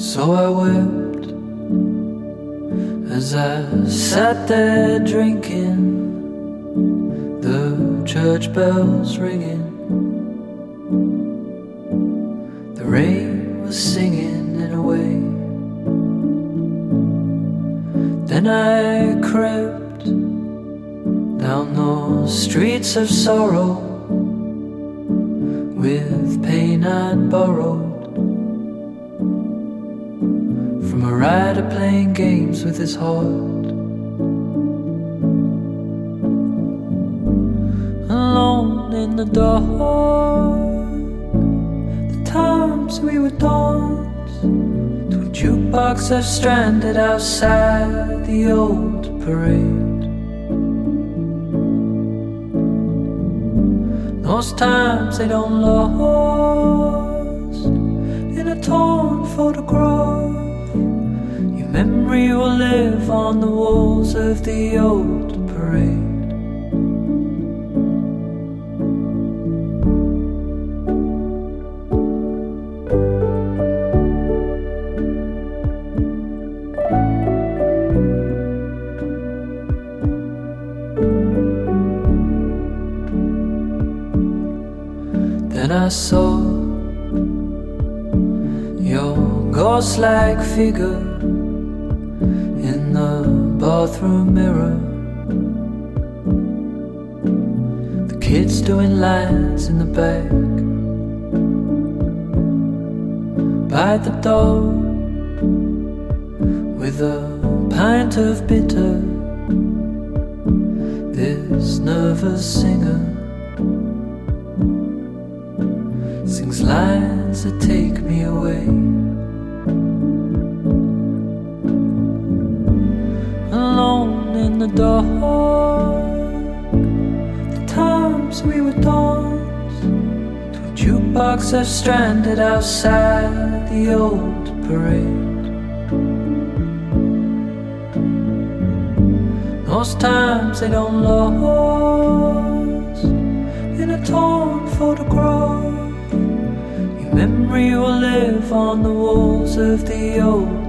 So I wept as I sat there drinking, the church bells ringing, the rain was singing in a way. Then I crept down those streets of sorrow with pain I'd borrowed from a rider playing games with his heart. Alone in the dark, the times we would dance to a jukebox left stranded outside the old parade. Those times they don't last in a torn photograph. Your memory will live on the walls of the old parade. Then I saw your ghost-like figure in the bathroom mirror. The kids doing lines in the back by the door with a pint of bitter. This nervous singer sings lines that take me away. Alone in the dark, the times we would dance to a jukebox left stranded outside the old parade. Those times they don't last in a torn photograph. Memory will live on the walls of the old